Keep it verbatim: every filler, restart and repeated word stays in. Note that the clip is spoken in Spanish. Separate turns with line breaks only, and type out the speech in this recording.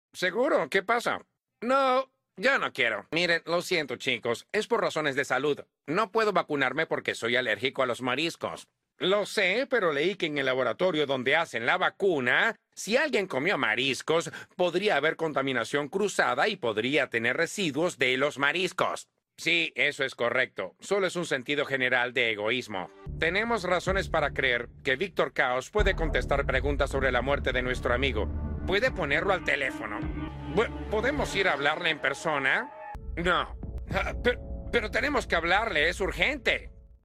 ¿Seguro? ¿Qué pasa? No, ya no quiero. Miren, lo siento, chicos. Es por razones de salud. No puedo vacunarme porque soy alérgico a los mariscos. Lo sé, pero leí que en el laboratorio donde hacen la vacuna, si alguien comió mariscos, podría haber contaminación cruzada y podría tener residuos de los mariscos. Sí, eso es correcto. Solo es un sentido general de egoísmo. Tenemos razones para creer que Víctor Caos puede contestar preguntas sobre la muerte de nuestro amigo. ¿Puede ponerlo al teléfono? Bu- ¿Podemos ir a hablarle en persona? No. Ah, pero, pero tenemos que hablarle, es urgente.